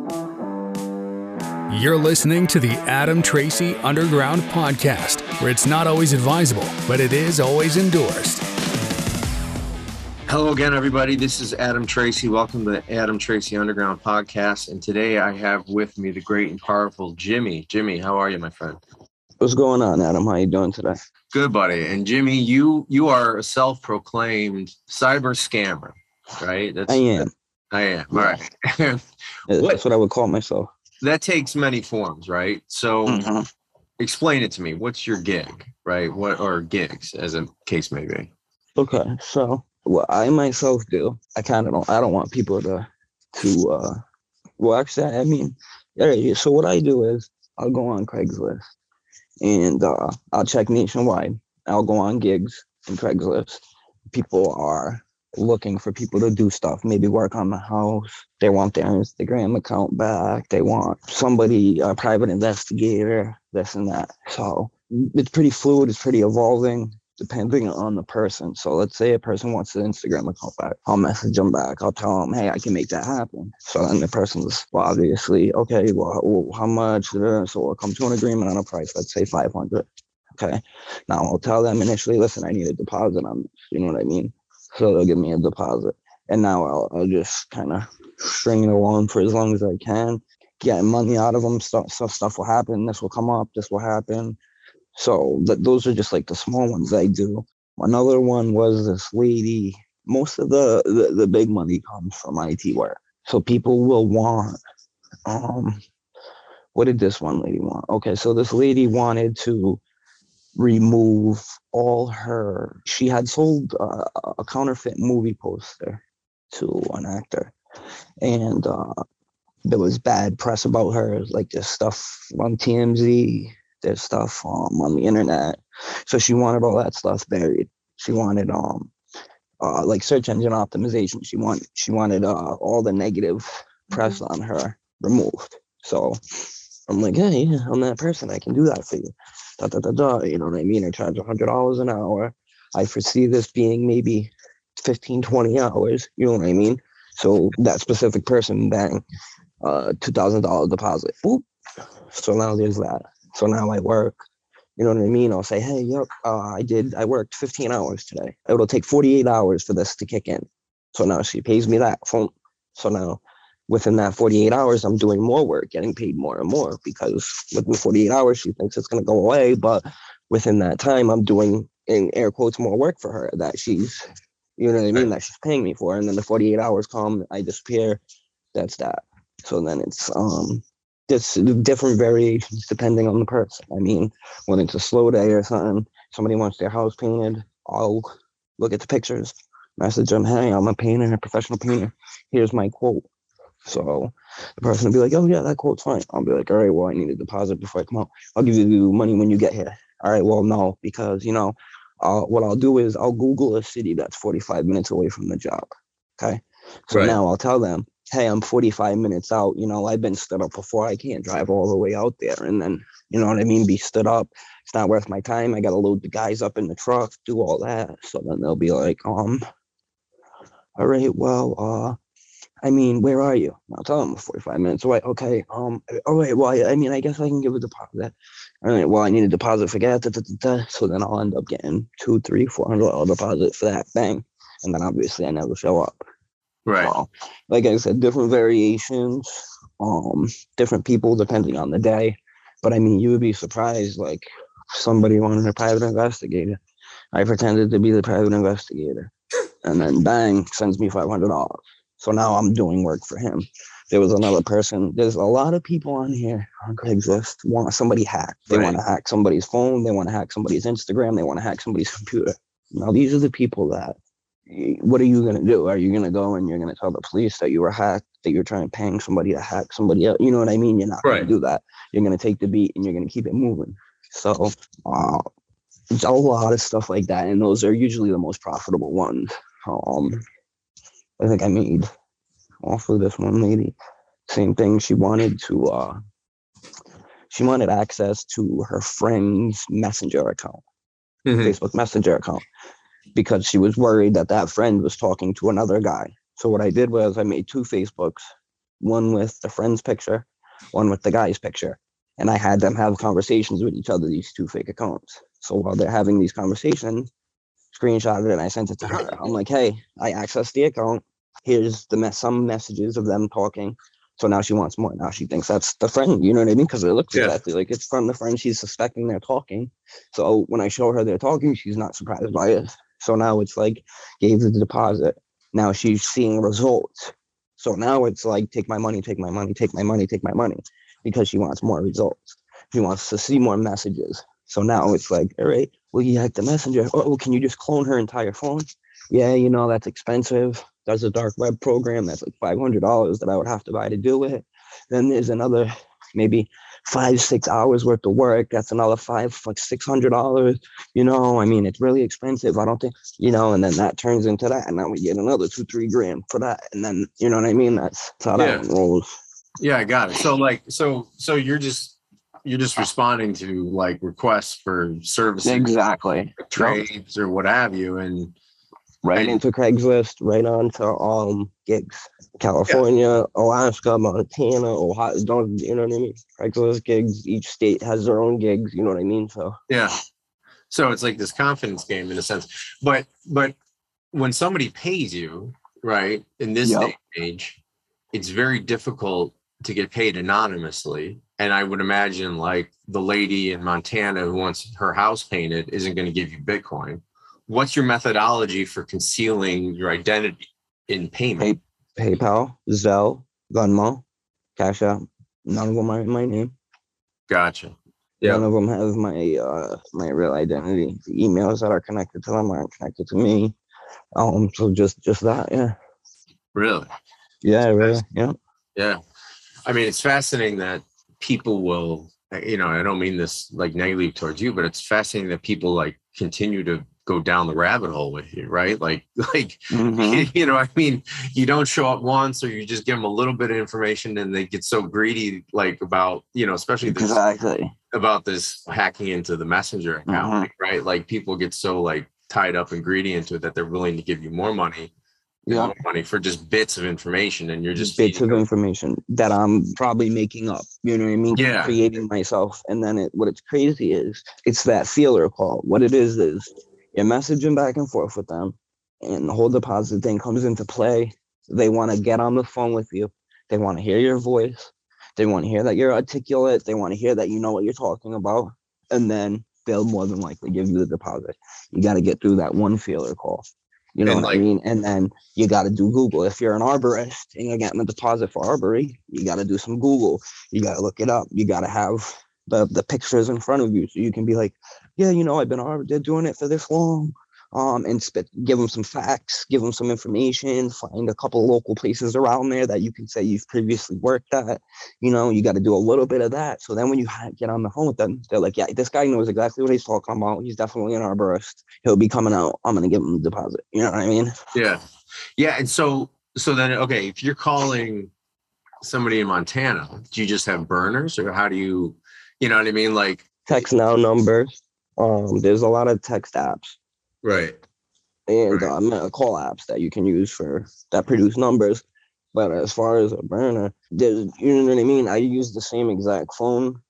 You're listening to the Adam Tracy Underground Podcast, where it's not always advisable, but it is always endorsed. Hello again, everybody. This is Adam Tracy. Welcome to the Adam Tracy Underground Podcast. And today I have with me the great and powerful Jimmy. Jimmy, how are you, my friend? What's going on, Adam? How you doing today? Good, buddy. And Jimmy, you are a self-proclaimed cyber scammer, right? I am. All right. That's what I would call myself. That takes many forms, right? So explain it to me. What's your gig, right? Or gigs, as a case may be. Okay, so what I myself do, I don't want people to actually, I mean, so what I do is I'll go on Craigslist and I'll check nationwide. I'll go on gigs in Craigslist. People are looking for people to do stuff, maybe work on the house. They want their Instagram account back. They want somebody, a private investigator, this and that. So it's pretty fluid. It's pretty evolving depending on the person. So let's say a person wants the Instagram account back. I'll message them back. I'll tell them, hey, I can make that happen. So then the person's obviously, okay, well, how much? So we'll come to an agreement on a price. Let's say 500. Okay. Now I'll tell them initially, listen, I need a deposit on this. You know what I mean? So they'll give me a deposit. And now I'll just kind of string it along for as long as I can, getting money out of them. Stuff will happen. This will come up. This will happen. So those are just like the small ones I do. Another one was this lady. Most of the big money comes from IT work. So people will want, what did this one lady want? Okay, so this lady wanted to remove she had sold a counterfeit movie poster to an actor, and there was bad press about her, like there's stuff on TMZ, there's stuff on the internet, so she wanted all that stuff buried. She wanted like search engine optimization. She wanted all the negative press on her removed. So I'm like, hey, I'm that person, I can do that for you. You know what I mean? I charge $100 an hour. I foresee this being maybe 15, 20 hours. You know what I mean? So that specific person, bang, $2,000 deposit. Boop. So now there's that. So now I work. You know what I mean? I'll say, hey, yep, I worked 15 hours today. It'll take 48 hours for this to kick in. So now she pays me that. So now within that 48 hours, I'm doing more work, getting paid more and more, because within 48 hours, she thinks it's going to go away. But within that time, I'm doing, in air quotes, more work for her that she's, you know what I mean, that she's paying me for. And then the 48 hours come, I disappear. That's that. So then it's just different variations depending on the person. I mean, when it's a slow day or something, somebody wants their house painted, I'll look at the pictures, message them, hey, I'm a painter, a professional painter. Here's my quote. So the person will be like, oh, yeah, that quote's fine. I'll be like, all right, well, I need a deposit before I come out. I'll give you money when you get here. All right, well, no, because, you know, what I'll do is I'll Google a city that's 45 minutes away from the job. Okay. So now I'll tell them, hey, I'm 45 minutes out. You know, I've been stood up before. I can't drive all the way out there. And then, you know what I mean? Be stood up. It's not worth my time. I got to load the guys up in the truck, do all that. So then they'll be like, all right, well, I mean, where are you? I'll tell them 45 minutes away. Okay. All right. Well, I mean, I guess I can give a deposit. All right. Well, I need a deposit for gas. So then I'll end up getting $200, $300, $400 deposit for that. Bang. And then obviously I never show up. Right. So, like I said, different variations, different people depending on the day. But I mean, you would be surprised. Like somebody wanted a private investigator. I pretended to be the private investigator, and then bang, sends me $500. So now I'm doing work for him. There was another person. There's a lot of people on here on Craigslist want somebody hacked. They want to hack somebody's phone. They want to hack somebody's Instagram. They want to hack somebody's computer. Now, these are the people that, what are you going to do? Are you going to go and you're going to tell the police that you were hacked, that you're trying to paying somebody to hack somebody else? You know what I mean? You're not going to do that. You're going to take the beat and you're going to keep it moving. So there's a lot of stuff like that. And those are usually the most profitable ones. I think I made off of this one lady. Same thing. She wanted access to her friend's Messenger account, Facebook Messenger account, because she was worried that friend was talking to another guy. So what I did was I made two Facebooks. one with the friend's picture, one with the guy's picture. And I had them have conversations with each other, these two fake accounts. So while they're having these conversations, screenshotted it and I sent it to her. I'm like, hey, I accessed the account. Here's some messages of them talking. So now she wants more. Now she thinks that's the friend, you know what I mean? Because it looks exactly like it's from the friend. She's suspecting they're talking. So when I show her they're talking, she's not surprised by it. So now it's like, gave the deposit. Now she's seeing results. So now it's like, take my money, take my money, take my money, take my money, because she wants more results. She wants to see more messages. So now it's like, all right, well, you hack the messenger. Oh, can you just clone her entire phone? Yeah, that's expensive. There's a dark web program that's like $500 that I would have to buy to do it. Then there's another maybe 5-6 hours worth of work. That's another $600. I mean, it's really expensive. I don't think, and then that turns into that. And now we get another 2-3 grand for that. And then, you know what I mean? That's how that one rolls. Yeah, I got it. So you're just responding to like requests for services, exactly, trades or what have you, and into Craigslist, right on to gigs, California, Alaska, Montana, Ohio. You know what I mean? Craigslist gigs. Each state has their own gigs. You know what I mean? So so it's like this confidence game in a sense. But when somebody pays you, right, in this day and age, it's very difficult to get paid anonymously. And I would imagine like the lady in Montana who wants her house painted isn't going to give you Bitcoin. What's your methodology for concealing your identity in payment? PayPal, Zelle, Venmo, Cash App. None of them are in my name. Gotcha. Yeah. None of them have my real identity. The emails that are connected to them aren't connected to me. So just that, yeah. Really? Yeah, really. Yeah. Yeah. I mean, it's fascinating that people will, I don't mean this like negatively towards you, but it's fascinating that people like continue to go down the rabbit hole with you, right? Like, I mean, you don't show up once or you just give them a little bit of information and they get so greedy, like about, especially this, about this hacking into the Messenger account, right? Like people get so like tied up and greedy into it that they're willing to give you more money. More money for just bits of information, and you're just bits of information that I'm probably making up. You know what I mean? Yeah. Creating myself, and then what it's crazy is it's that feeler call. What it is you're messaging back and forth with them, and the whole deposit thing comes into play. They want to get on the phone with you. They want to hear your voice. They want to hear that you're articulate. They want to hear that you know what you're talking about, and then they'll more than likely give you the deposit. You got to get through that one feeler call. You know what I mean? And then you got to do Google. If you're an arborist and you're getting a deposit for arbory, you got to do some Google. You got to look it up. You got to have the pictures in front of you so you can be like, yeah, I've been doing it for this long. And give them some facts, give them some information, find a couple of local places around there that you can say you've previously worked at. You got to do a little bit of that. So then when you get on the phone with them, they're like, yeah, this guy knows exactly what he's talking about. He's definitely an arborist. He'll be coming out. I'm going to give him the deposit. You know what I mean? Yeah. Yeah. And so then, okay, if you're calling somebody in Montana, do you just have burners or how do you know what I mean? Like text now numbers. There's a lot of text apps. Right. And call apps that you can use that produce numbers. But as far as a burner, you know what I mean? I use the same exact phone.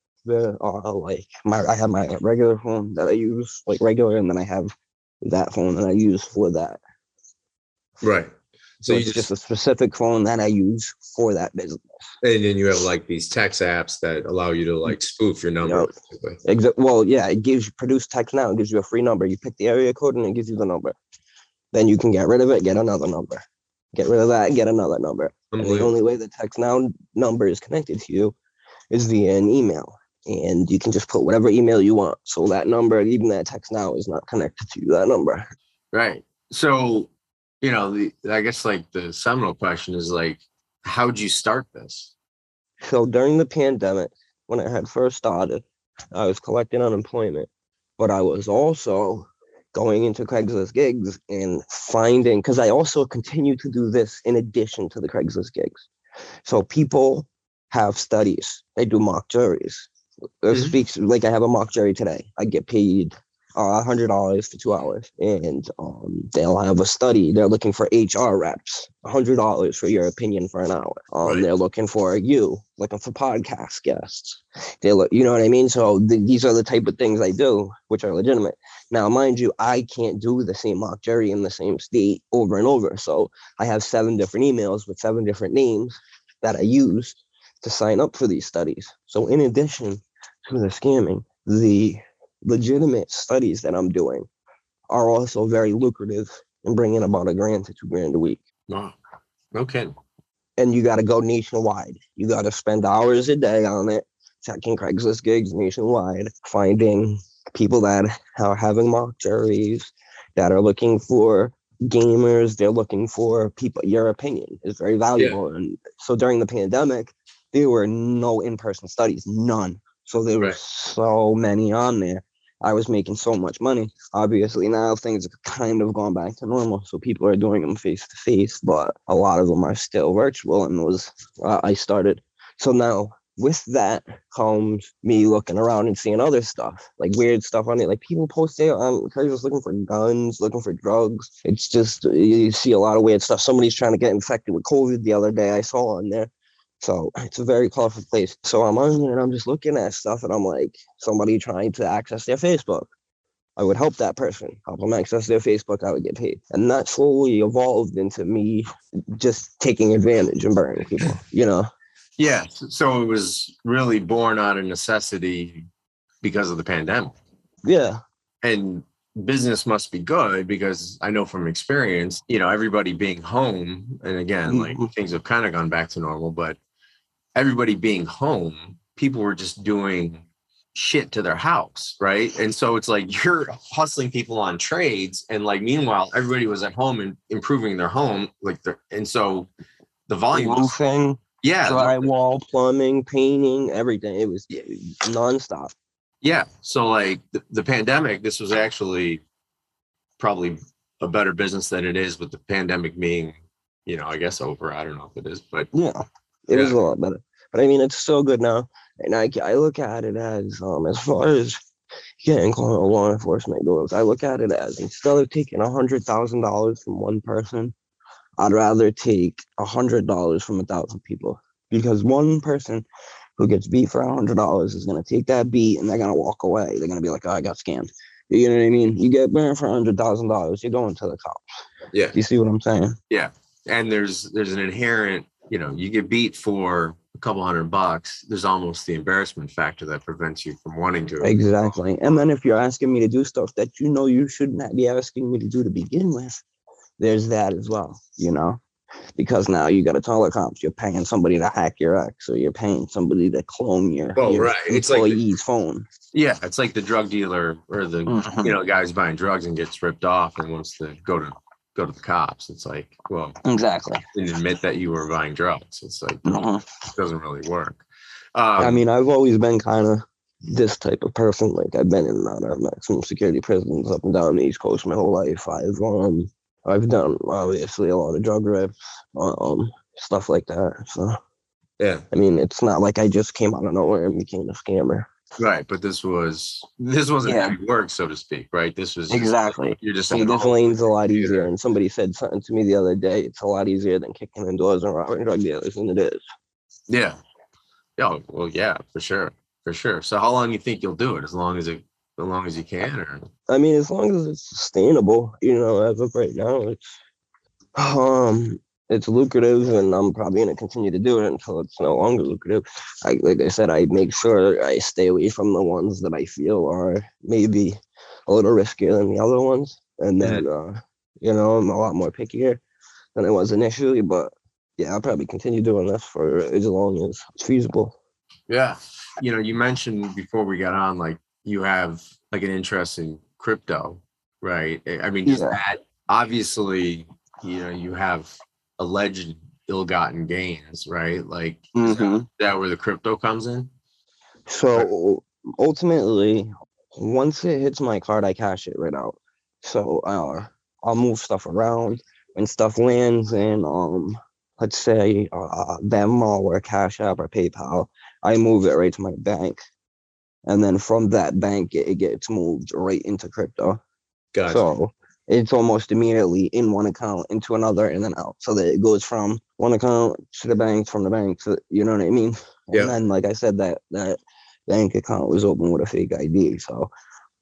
I have my regular phone that I use like regular, and then I have that phone that I use for that. Right. So it's just a specific phone that I use for that business. And then you have like these text apps that allow you to like spoof your number. Well, yeah, it gives you produce text now. It gives you a free number. You pick the area code and it gives you the number. Then you can get rid of it, get another number. Get rid of that, get another number. And the only way the text now number is connected to you is via an email. And you can just put whatever email you want. So that number, even that text now, is not connected to that number. Right. So, I guess like the seminal question is like, how'd you start this? So during the pandemic, when I had first started, I was collecting unemployment, but I was also going into Craigslist gigs and finding, because I also continue to do this in addition to the Craigslist gigs. So people have studies. They do mock juries. Speaks like I have a mock jury today. I get paid $100 for 2 hours, and they'll have a study. They're looking for HR reps, $100 for your opinion for an hour. Right. They're looking for podcast guests. They look, you know what I mean. So these are the type of things I do, which are legitimate. Now, mind you, I can't do the same mock jury in the same state over and over. So I have 7 different emails with 7 different names that I use to sign up for these studies. So in addition to the scamming, the legitimate studies that I'm doing are also very lucrative and bring in about $1,000 to $2,000 a week. Wow. Okay. And you got to go nationwide. You got to spend hours a day on it, checking Craigslist gigs nationwide, finding people that are having mock juries, that are looking for gamers. They're looking for people. Your opinion is very valuable. Yeah. And so during the pandemic, there were no in-person studies, none. So there were so many on there. I was making so much money. Obviously, now things have kind of gone back to normal. So people are doing them face to face, but a lot of them are still virtual. And I started. So now with that comes me looking around and seeing other stuff, like weird stuff on it. Like people post there on Craigslist looking for guns, looking for drugs. It's just, you see a lot of weird stuff. Somebody's trying to get infected with COVID the other day I saw on there. So it's a very colorful place. So I'm on there and I'm just looking at stuff and I'm like, somebody trying to access their Facebook. I would help that person, help them access their Facebook, I would get paid. And that slowly evolved into me just taking advantage and burning people, you know? Yeah. So it was really born out of necessity because of the pandemic. Yeah. And business must be good because I know from experience, everybody being home, and again, like things have kind of gone back to normal, but everybody being home, people were just doing shit to their house, right? And so it's like you're hustling people on trades, and like meanwhile, everybody was at home and improving their home, and so the volume roofing, drywall, plumbing, painting, everything. It was nonstop. Yeah. So like the pandemic, this was actually probably a better business than it is with the pandemic being, I guess over. I don't know if it is, but yeah, it is a lot better. But I mean, it's so good now. And I look at it as far as getting law enforcement goes, I look at it as instead of taking $100,000 from one person, I'd rather take $100 from 1,000 people, because one person who gets beat for $100 is going to take that beat and they're going to walk away. They're going to be like, oh, I got scammed. You know what I mean? You get burned for $100,000, you're going to the cops. Yeah. You see what I'm saying? Yeah. And there's an inherent, you get beat for a couple $100, there's almost the embarrassment factor that prevents you from wanting to. Exactly. And then if you're asking me to do stuff that you shouldn't be asking me to do to begin with, there's that as well, because now you got to tell the cops you're paying somebody to hack your ex, or you're paying somebody to clone your employee's phone. Yeah, it's like the drug dealer or the guy's buying drugs and gets ripped off and wants to go to the cops. It's like, well, exactly. And admit that you were buying drugs. It's like it doesn't really work. I mean, I've always been kind of this type of person. Like I've been in and out of maximum security prisons up and down the East Coast my whole life. I've done obviously a lot of drug rips, stuff like that. So yeah, I mean, it's not like I just came out of nowhere and became a scammer. Right, but this wasn't heavy work, so to speak, right? This was exactly. You're just this lane's a lot easier. And somebody said something to me the other day. It's a lot easier than kicking in doors and robbing drug dealers, and it is. Yeah. Oh well, yeah, for sure. So how long do you think you'll do it? As long as you can, or? I mean, as long as it's sustainable, as of right now, it's lucrative, and I'm probably going to continue to do it until it's no longer lucrative. Like I said, I make sure I stay away from the ones that I feel are maybe a little riskier than the other ones. And then, I'm a lot more pickier than I was initially. But yeah, I'll probably continue doing this for as long as it's feasible. Yeah. You mentioned before we got on, like you have like an interest in crypto, right? I mean, that obviously, you have alleged ill-gotten gains, right? Like is that where the crypto comes in? So ultimately, once it hits my card, I cash it right out. So I'll move stuff around when stuff lands in let's say Venmo or Cash App or PayPal. I move it right to my bank. and then from that bank, it gets moved right into crypto. Gotcha. So it's almost immediately in one account into another and then out. So that it goes from one account to the bank, from the bank to, you know what I mean? Yeah. And then, like I said, that bank account was open with a fake ID. So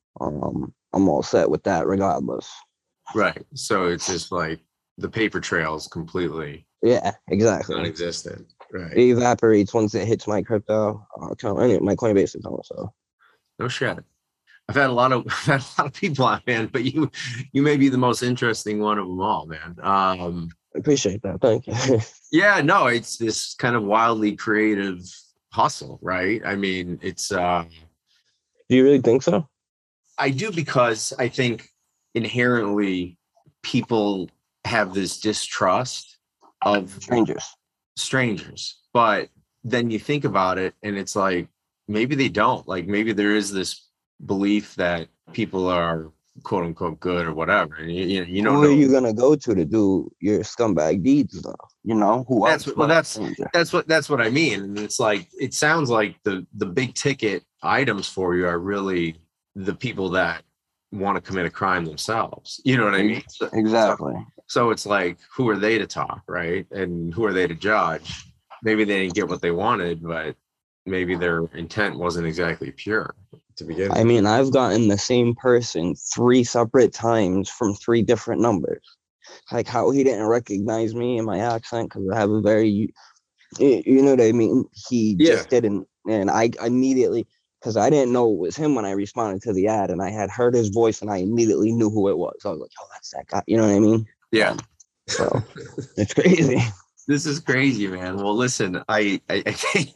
I'm all set with that regardless. Right. So it's just like the paper trail is completely Yeah, exactly. non-existent. Right. It evaporates once it hits my crypto account, my Coinbase account. So No shit. I've had a lot of people on, man, but you may be the most interesting one of them all, man. I appreciate that. Thank you. Yeah, no, it's this kind of wildly creative hustle, right? I mean, it's Do you really think so? I do, because I think inherently people have this distrust of strangers. But then you think about it and it's like, maybe they don't. Like, maybe there is this belief that people are quote unquote good or whatever. And you don't know. Who are you going to go to do your scumbag deeds though? You know, who else? That's what I mean. And it's like, it sounds like the big ticket items for you are really the people that want to commit a crime themselves. You know what I mean? Exactly. So it's like, who are they to talk, right? And who are they to judge? Maybe they didn't get what they wanted, but maybe their intent wasn't exactly pure to begin with. I mean, I've gotten the same person 3 separate times from 3 different numbers. Like how he didn't recognize me and my accent because I have a very, you know what I mean? He just didn't. And I immediately, because I didn't know it was him when I responded to the ad, and I had heard his voice and I immediately knew who it was. I was like, oh, that's that guy. You know what I mean? Yeah. So it's crazy. This is crazy, man. Well, listen, I think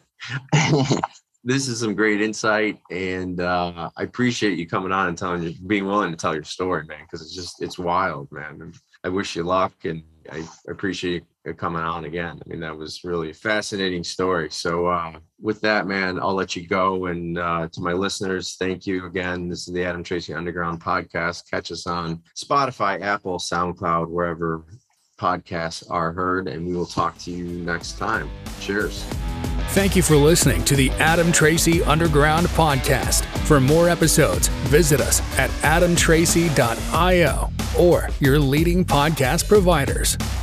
this is some great insight, and I appreciate you coming on and being willing to tell your story, man, because it's wild, man. And I wish you luck, and I appreciate you coming on again. I mean, that was really a fascinating story. So with that, man, I'll let you go. And to my listeners, thank you again. This is the Adam Tracy Underground Podcast. Catch us on Spotify, Apple, SoundCloud, wherever podcasts are heard, and we will talk to you next time. Cheers. Thank you for listening to the Adam Tracy Underground Podcast. For more episodes, visit us at adamtracy.io or your leading podcast providers.